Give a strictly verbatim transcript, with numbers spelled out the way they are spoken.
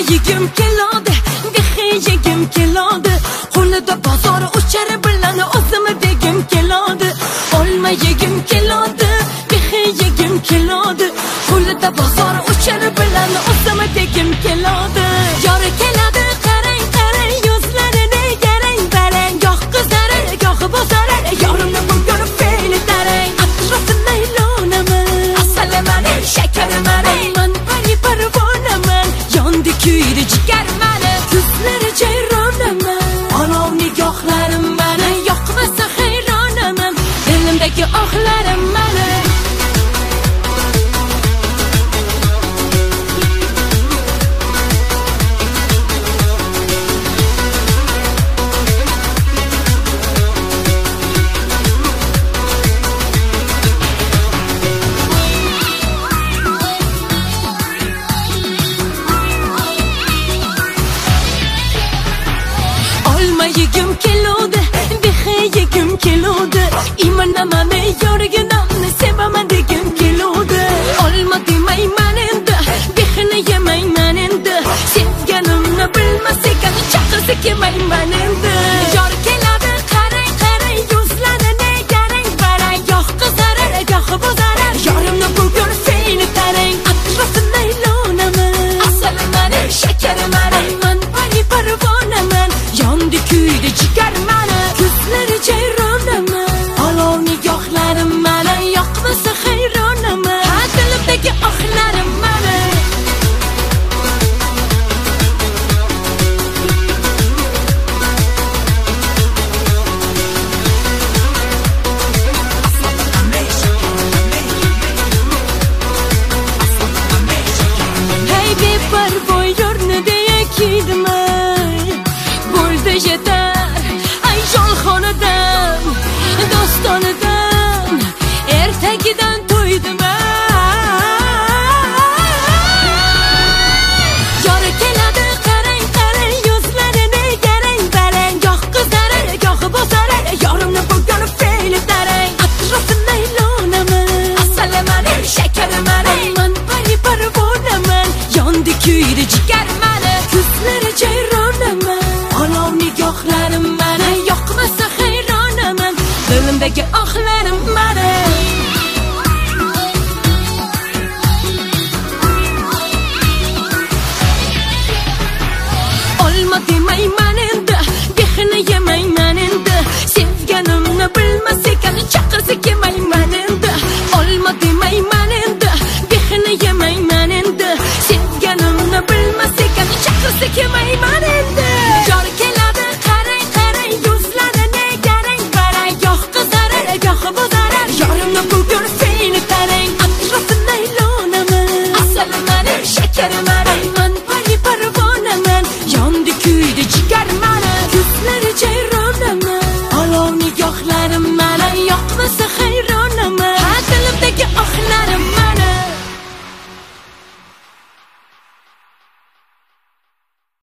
yegim keladi, behi yegim keladi. Qo'lida bozor o'char bilan o'zim degim keladi. Olma yegim keladi, behi yegim keladi. Qo'lida bozor o'char bilan o'zim degim keladi. Yori keladi, qarang qarang yuzlarini garang barang, goh qizarar, goh bozarar. Yorimni bugun fe'li tarang, atrofini aylonaman. Assalomu shakaraman, man pari parvonaman. Yondi kuydi jigarman, ko'zlari jayronaman. Olov nigohlarim mani yoqmasa hayronaman. Dilimdagi ohlarim mani yegim kelodi, behi yegim kelodi. Imanamani yorginamni sevaman degim kelodi. Olma demayman endi, behini yemayman endi. Sevganimni bilmas ekan, chaqirsa kelmayman endi. Yor keladi, qarang qarang yuzlarini garang barang, goh qizarar, goh bozarar. Yorimni bugun fe'li tarang, atrofini aylonaman. Assalomu shakaraman, man pari parvonaman. Yondi kuydi jigarman, ko'zlari jayronaman. Olov nigohlarim mani yoqmasa hayronaman. Dilimdagi ohlarim mani hey beparvo yornida yakidma. Bo'ldi yetar ay yolg'onidan, dostonidan, ertagidan to'ydim. Yori keladi, qarang qarang yuzlarini garang barang, goh qizarar, goh bozarar. Yorimni bugun fe'li tarang, atrofini aylonaman. Assalomu shakaraman, man pari parvonaman. Yondi kuydi jigarman, ko'zlari jayronaman. Olov nigohlarim mani yoqmasa hayronaman. Dilimdagi ohlarim mani olma demayman endi, behini yemayman endi. Sevganimni bilmas ekan, chaqirsa kelmayman endi. Olma demayman endi, behini yemayman endi. Sevganimni bilmas ekan, chaqirsa kelmayman endi. Yor keladi, qarang qarang yuzlarini garang barang, goh qizarar, goh bozarar. Yorimni bugun fe'li tarang, atrofini aylonaman. Assalomu shakaraman, man pari parvonaman. Yondi kuydi jigarman, ko'zlari jayronaman. Olov nigohlarim mani yoqmasa